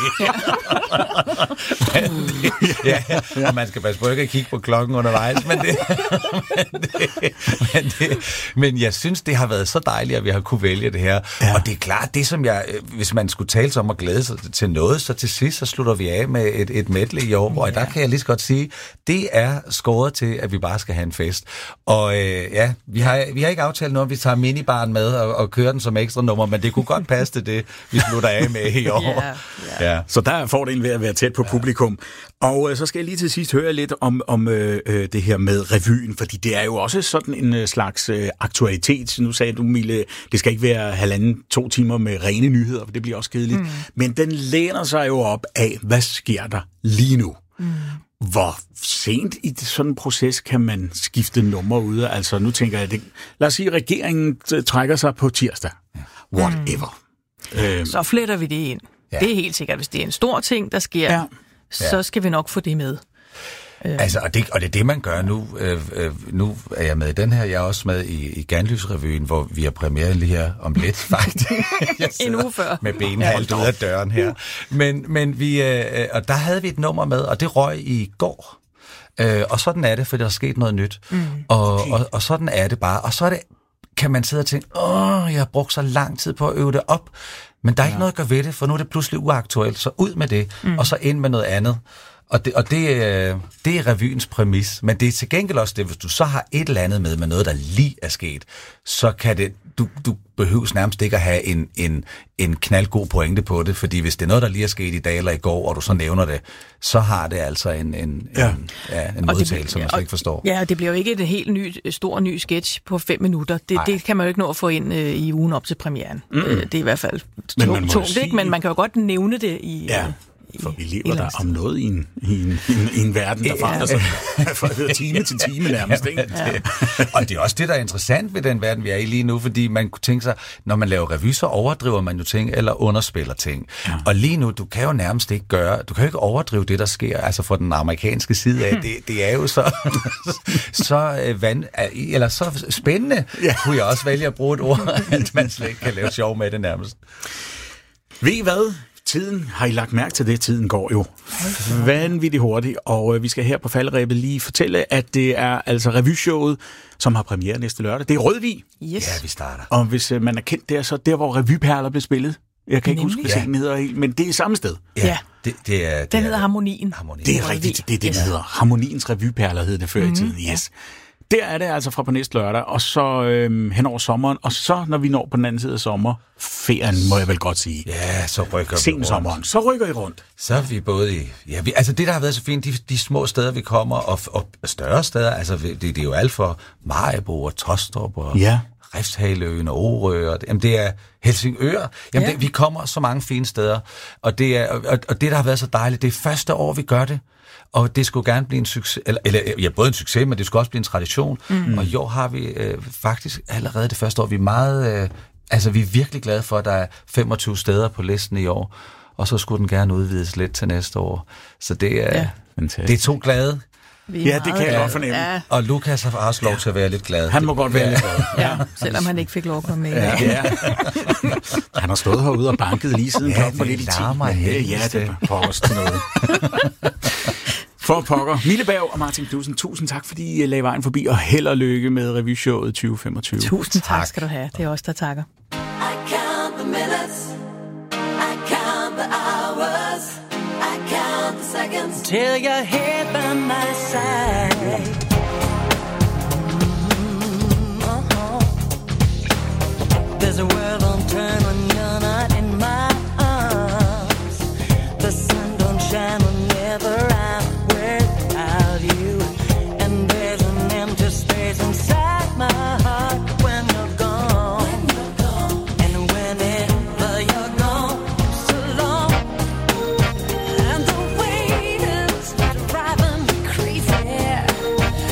men det ja, ja, og man skal passe på ikke at kigge på klokken undervejs, men, det, men, det, men, det, men jeg synes, det har været så dejligt, at vi har kunne vælge det her. Ja. Og det er klart, det som jeg, hvis man skulle tale om at glæde sig til noget, så til sidst, så slutter vi af med et, et medley i år, og ja. Der kan jeg lige så godt sige, det er skåret til, at vi bare skal have en fest. Og øh, ja, vi har, vi har ikke aftalt noget, om vi tager minibaren med og, og kører den som ekstra nummer, men det kunne godt passe til det, vi slutter af med i år. Yeah, yeah. Ja. Så der er fordelen ved at være tæt på ja. publikum. Og øh, så skal jeg lige til sidst høre lidt om, om øh, det her med revyen, fordi det er jo også sådan en slags øh, aktualitet. Nu sagde du, Mille, det skal ikke være halvanden, to timer med rene nyheder, for det bliver også kedeligt. Mm. Men den læner sig jo op af, hvad sker der lige nu? Mm. Hvor sent i sådan en proces kan man skifte nummer ud? Altså, nu tænker jeg, det, lad os sige, at regeringen trækker sig på tirsdag. Whatever. Mm. Øhm. Så fletter vi det ind. Ja. Det er helt sikkert, hvis det er en stor ting, der sker, ja. så skal vi nok få det med. Altså, og det, og det er det, man gør nu. Øh, øh, nu er jeg med i den her. Jeg er også med i, i Ganlys-revyen, hvor vi har premiere lige her om lidt, faktisk. En uge før. Med benene halvt ud af døren her. Men, men vi, øh, og der havde vi et nummer med, og det røg i går. Øh, og sådan er det, for der er sket noget nyt. Mm. Og, okay. og, og sådan er det bare. Og så er det, kan man sidde og tænke, åh, jeg har brugt så lang tid på at øve det op. Men der er ja. ikke noget at gøre ved det, for nu er det pludselig uaktuelt. Så ud med det, mm. og så ind med noget andet. Og, det, og det, det er revyens præmis, men det er til gengæld også det, hvis du så har et eller andet med, med noget, der lige er sket, så kan det, du, du behøves nærmest ikke at have en, en, en knaldgod pointe på det, fordi hvis det er noget, der lige er sket i dag eller i går, og du så nævner det, så har det altså en, en, ja. en, ja, en modtagelse, som man slet ikke forstår. Ja, det bliver jo ikke et helt ny, stor ny sketch på fem minutter. Det, det kan man jo ikke nå at få ind øh, i ugen op til premieren. Mm. Øh, det er i hvert fald tungt, to, sige... ikke? Men man kan jo godt nævne det i... Ja. For vi lever der om noget i en, i en, i en, i en verden, der forandrer sig fra time til time nærmest. Ikke? Ja. Og det er også det, der er interessant ved den verden, vi er i lige nu, fordi man kunne tænke sig, når man laver revy, så overdriver man jo ting, eller underspiller ting. Ja. Og lige nu, du kan jo nærmest ikke gøre, du kan jo ikke overdrive det, der sker, altså fra den amerikanske side af. Det, det er jo så, så, vand, eller så spændende, ja. Kunne jeg også vælge at bruge et ord, at man slet ikke kan lave sjov med det nærmest. Ved I hvad? Tiden, har I lagt mærke til det? Tiden går jo vanvittigt hurtigt, og øh, vi skal her på falderebet lige fortælle, at det er altså revyshowet, som har premiere næste lørdag. Det er Rødvig. Yes. Ja, vi starter. Og hvis øh, man er kendt der, så der, hvor Revyperler blev spillet. Jeg kan ikke Nemlig. huske, hvad scenen hedder helt, men det er samme sted. Ja, Ja. Det, det er, det Den er, hedder Harmonien. Harmonien. Det er rigtigt, det er det, Yes. den hedder. Harmoniens Revyperler hed det før mm-hmm. i tiden, yes. Der er det altså fra på næste lørdag, og så øhm, hen over sommeren, og så når vi når på den anden side af sommerferien, må jeg vel godt sige. Ja, så rykker vi Sen rundt. sommeren, så rykker I rundt. Så er vi både i... Ja, vi, altså det, der har været så fint, de, de små steder, vi kommer, og, og større steder, altså det, det er jo alt for Maribo og Tostrup og Ja. Refshaløen og Orø, og det, jamen det er Helsingør. Jamen Ja. det, vi kommer så mange fine steder, og det, er, og, og det, der har været så dejligt, det er første år, vi gør det, og det skulle gerne blive en succes, eller, eller ja, både en succes, men det skulle også blive en tradition. Mm. Og i år har vi øh, faktisk allerede det første år, vi er meget... Øh, altså vi er virkelig glade for, at der er femogtyve steder på listen i år, og så skulle den gerne udvides lidt til næste år. Så det er, Ja. det er to glade, Vi er Ja, det meget kan jeg glade. godt fornemme. Ja, og Lukas har også lov til at være lidt glad. Han må godt være lidt glad. ja, selvom han ikke fik lov at komme med. Ja. ja. Han har stået herude og banket lige siden Ja, klokken var det lidt i ti. larmer af Ja, helvede. ja, det er pokkers til noget. For pokker. Mille Berg og Martin Knudsen, tusind tak, fordi I lagde vejen forbi, og held og lykke med revyshowet tyve femogtyve. Tusind tak. Tak. tak skal du have. Det er os, der takker. I count the minutes, I count the hours, I count the seconds till you're here by my side. Mm-hmm. There's a world on turn when you're not in my arms. The sun don't shine whenever I'm without you, and there's an empty space inside my heart when you're gone. And whenever you're gone, so long. And the wait is driving me crazy.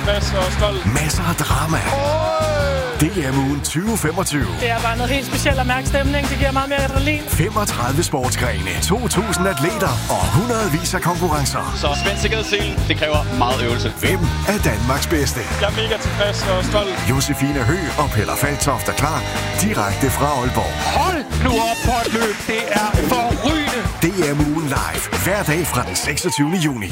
tilfreds og stolt. Masser af drama. D M-ugen tyve femogtyve. Det er bare noget helt specielt at mærke stemning. Det giver meget mere adrenalin. femogtredive sportsgrene, to tusind atleter og hundredvis af konkurrencer. Så spænd sikkerhedsselen. Det kræver meget øvelse. Hvem er Danmarks bedste? Jeg er mega tilfreds og stolt. Josefine Hø og Peller Falktoft er klar direkte fra Aalborg. Hold nu op på et løb. Det er forrygende. D M-ugen live hver dag fra den seksogtyvende juni.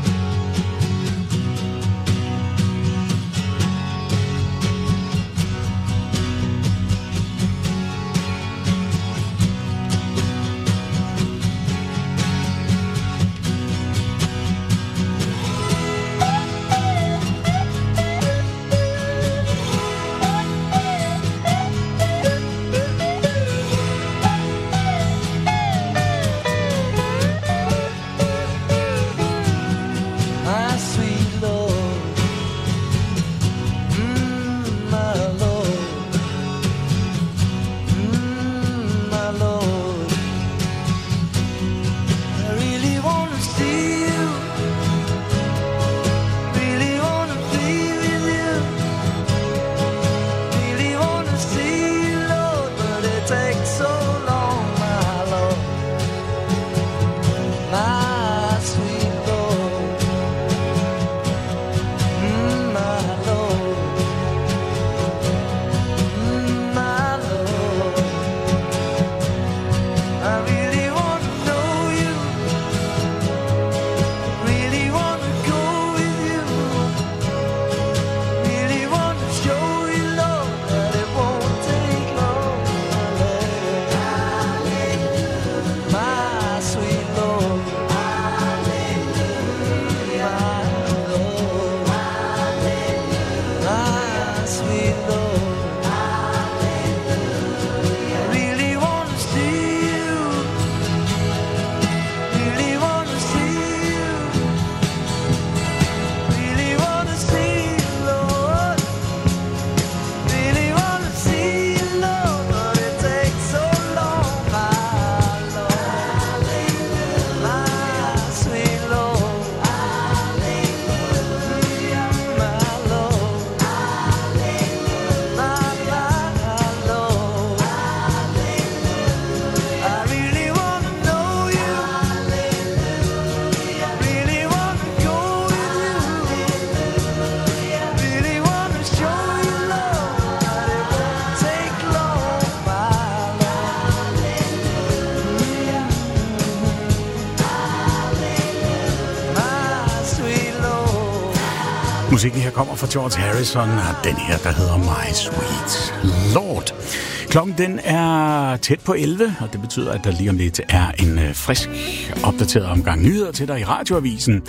Musikken her kommer fra George Harrison, og den her, der hedder My Sweet Lord. Klokken den er tæt på elleve, og det betyder, at der lige om lidt er en øh, frisk, opdateret omgang nyheder til dig i radioavisen.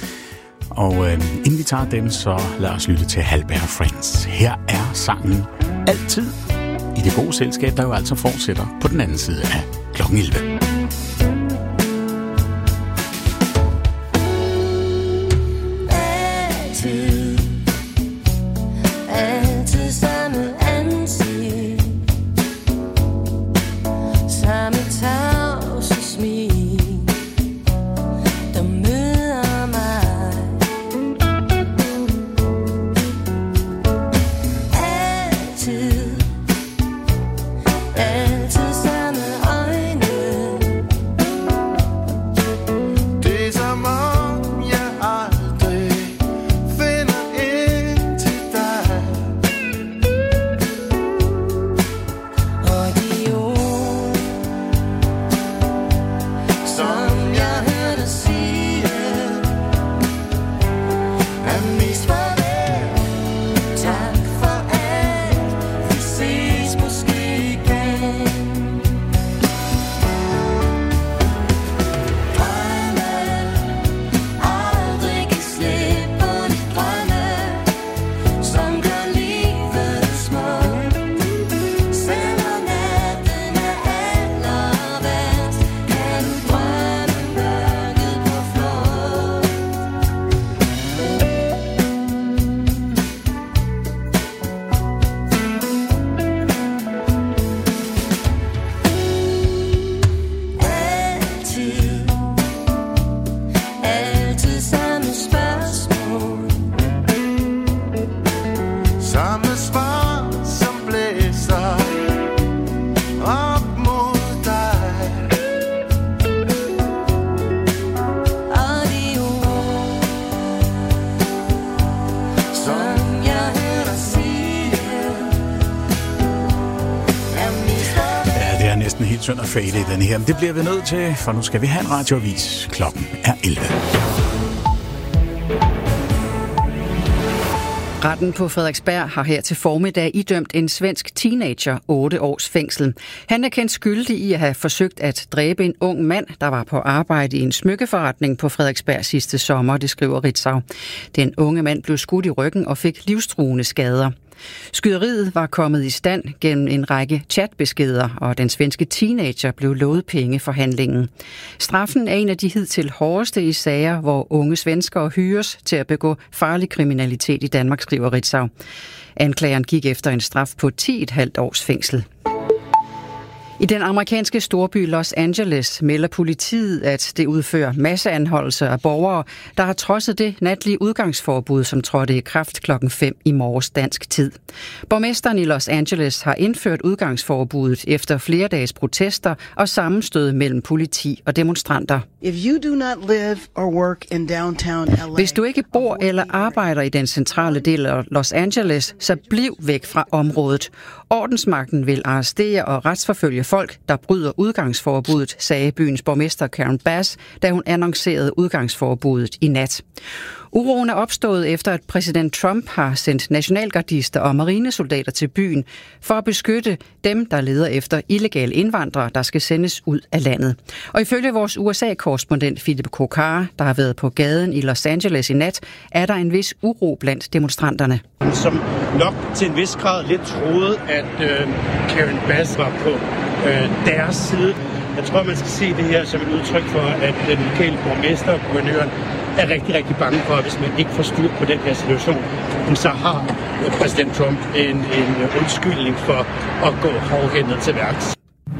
Og øh, inden vi tager dem, så lad os lytte til Halberg Friends. Her er sangen Altid i det gode selskab, der jo altså fortsætter på den anden side af klokken elleve. Altid samme øjne. Samme svar som blæser op mod dig. Og de ord, som jeg hører dig sige, er mest. Ja, det er næsten helt synd at fade i den her, men det bliver vi nødt til, for nu skal vi have en radioavis. Klokken er elleve. Retten på Frederiksberg har her til formiddag idømt en svensk teenager otte års fængsel. Han er kendt skyldig i at have forsøgt at dræbe en ung mand, der var på arbejde i en smykkeforretning på Frederiksberg sidste sommer, det skriver Ritzau. Den unge mand blev skudt i ryggen og fik livstruende skader. Skyderiet var kommet i stand gennem en række chatbeskeder, og den svenske teenager blev lovet penge for handlingen. Straffen er en af de hidtil hårdeste i sager, hvor unge svenskere hyres til at begå farlig kriminalitet i Danmark, skriver Ritzau. Anklageren gik efter en straf på ti komma fem års fængsel. I den amerikanske storby Los Angeles melder politiet, at det udfører masseanholdelser af borgere, der har trodset det natlige udgangsforbud, som trådte i kraft klokken fem i morges dansk tid. Borgmesteren i Los Angeles har indført udgangsforbuddet efter flere dages protester og sammenstød mellem politi og demonstranter. If you do not live or work in downtown L A, Hvis du ikke bor eller arbejder i den centrale del af Los Angeles, så bliv væk fra området. Ordensmagten vil arrestere og retsforfølge folk, der bryder udgangsforbuddet, sagde byens borgmester Karen Bass, da hun annoncerede udgangsforbuddet i nat. Uroen er opstået efter, at præsident Trump har sendt nationalgardister og marinesoldater til byen for at beskytte dem, der leder efter illegale indvandrere, der skal sendes ud af landet. Og ifølge vores U S A-korrespondent Philip Kokara, der har været på gaden i Los Angeles i nat, er der en vis uro blandt demonstranterne. Som nok til en vis grad lidt troede, at øh, Karen Bass var på øh, deres side. Jeg tror, man skal se det her som et udtryk for, at den lokale borgmester og guvernøren er rigtig, rigtig bange for, at hvis man ikke får styr på den her situation, så har præsident Trump en, en undskyldning for at gå hårdhændet til værks.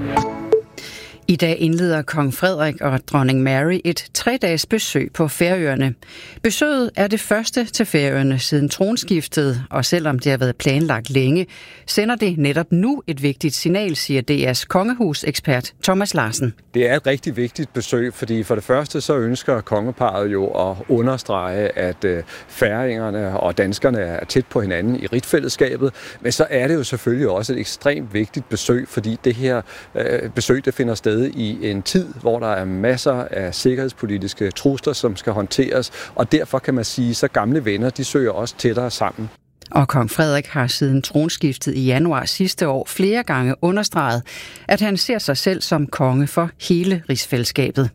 I dag indleder kong Frederik og dronning Mary et tre-dages besøg på Færøerne. Besøget er det første til Færøerne siden tronskiftet, og selvom det har været planlagt længe, sender det netop nu et vigtigt signal, siger D R's kongehusekspert Thomas Larsen. Det er et rigtig vigtigt besøg, fordi for det første så ønsker kongeparret jo at understrege, at færingerne og danskerne er tæt på hinanden i rigsfællesskabet, men så er det jo selvfølgelig også et ekstremt vigtigt besøg, fordi det her besøg, det finder sted i en tid, hvor der er masser af sikkerhedspolitiske trusler, som skal håndteres, og derfor kan man sige, så gamle venner, de søger også tættere sammen. Og kong Frederik har siden tronskiftet i januar sidste år flere gange understreget, at han ser sig selv som konge for hele rigsfællesskabet.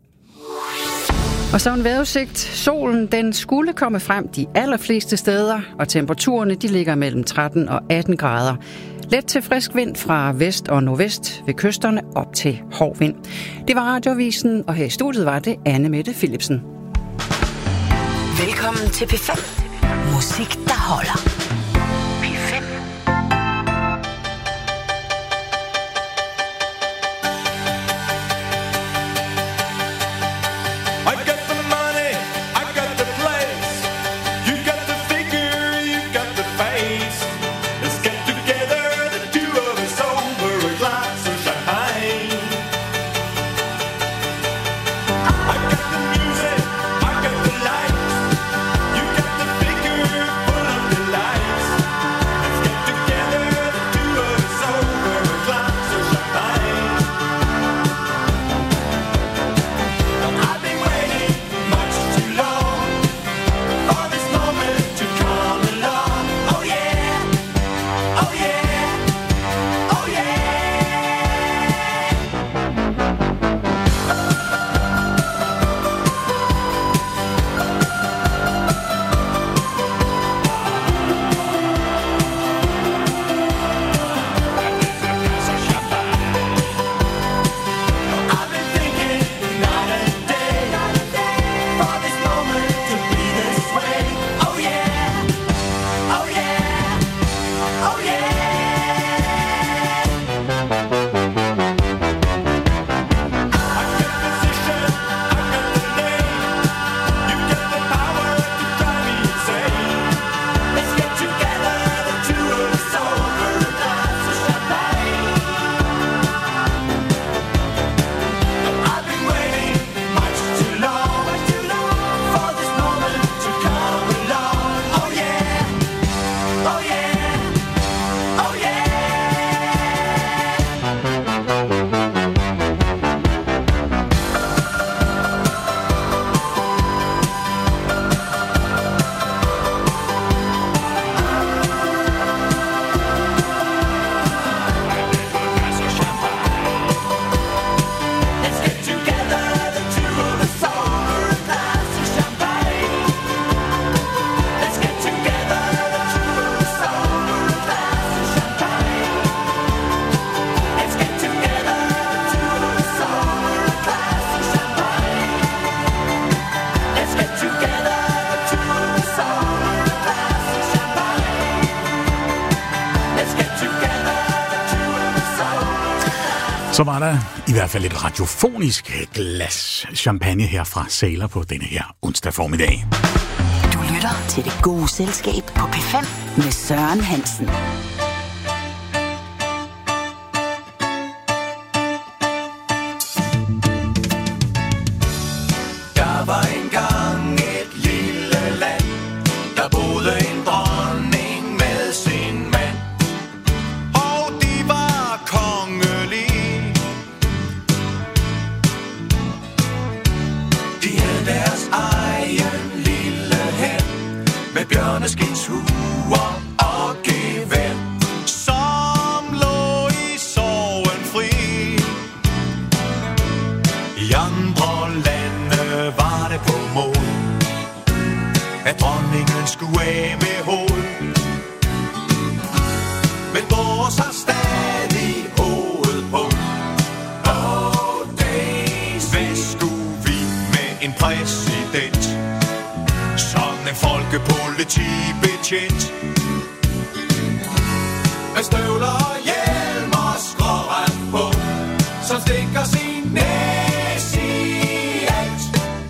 Og så en vejrudsigt. Solen den skulle komme frem de allerfleste steder, og temperaturerne de ligger mellem tretten og atten grader. Let til frisk vind fra vest og nordvest ved kysterne op til hård vind. Det var Radioavisen, og her i studiet var det Anne Mette Philipsen. Velkommen til P fem. Musik, der holder. P fem. I got the money, I got the place. You got the figure, you got the face. Let's get together, the two of us over a glass of champagne. I got the music, I got the lights. You got the figure full of delight. Så var der i hvert fald et radiofonisk glas champagne her fra Sailor på denne her onsdag formiddag. Du lytter til Det Gode Selskab på P fem med Søren Hansen. Der var engang et lille land, der boede en dronning med sin mand. Og de var kongelige. De havde deres egen lille hen med bjørneskinshuer og gevær, som lå i sorgen fri. I andre lande var det på mod, at dronningen skulle af med hoved. Men vores har stadig hovedet på. Oh days, hvad skulle vi med en præsident? Sådan en folkepolitibetjent. Med støvler og hjelm og skråret på, som stikker sin næse i alt.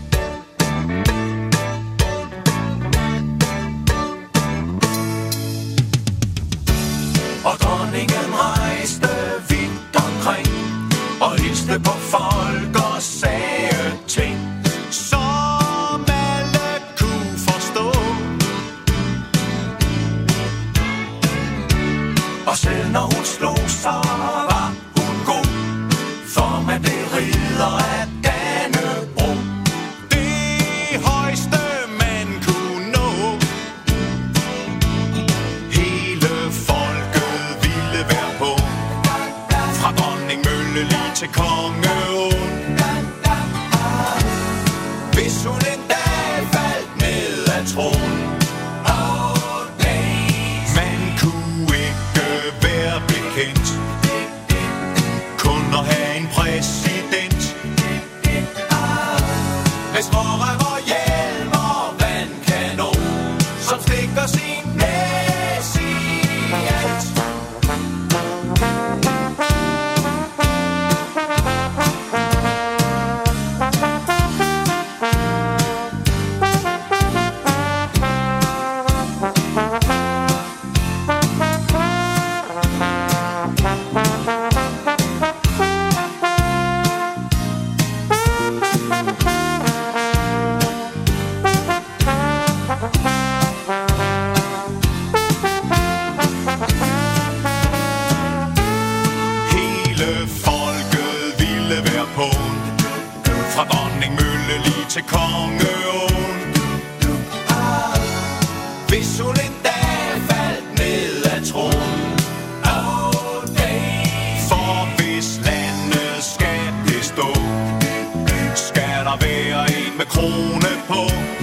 Og dronningen rejste vidt omkring og hilste på folk og sagde ting, som alle kunne forstå. Og selv når hun slog, så var hun god, for man blev ridder af Dannebrog. Det højeste man kunne nå. Hele folket ville være på, fra dronning Mølle lige til kongeåen. Hvis hun en dag faldt ned af tronen, oh days, man kunne ikke være bekendt kun at have en præsident. Med skrårem og hjelm og vandkanon, som stikker sin næse i alt. Hele folket ville være på, fra dronning Mølle lige til kongeåen. Hvis hun en dag faldt ned af tronen, oh days, for hvis landet skal bestå, skal der være en med krone på,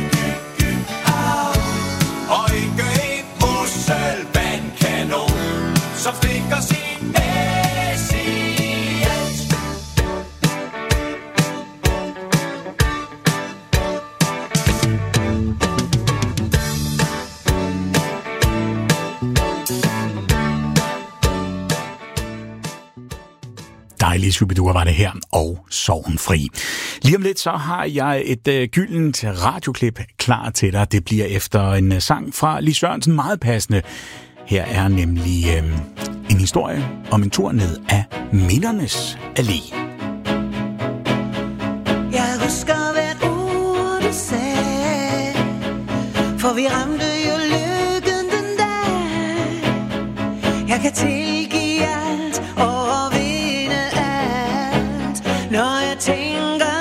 og ikke en musselvandkanon, som stikker sin næse i alt. Dejlige Superdure var det her, og Sorgenfri. Lige om lidt så har jeg et øh, gyldent radioklip klar til dig. Det bliver efter en øh, sang fra Lis Sørensen, meget passende. Her er nemlig øh, en historie om en tur ned af Mindernes Allé. Jeg husker hvert ord du sagde, for vi ramte jo lykken den dag. Jeg kan tilgive alt og vinde alt, når jeg tænker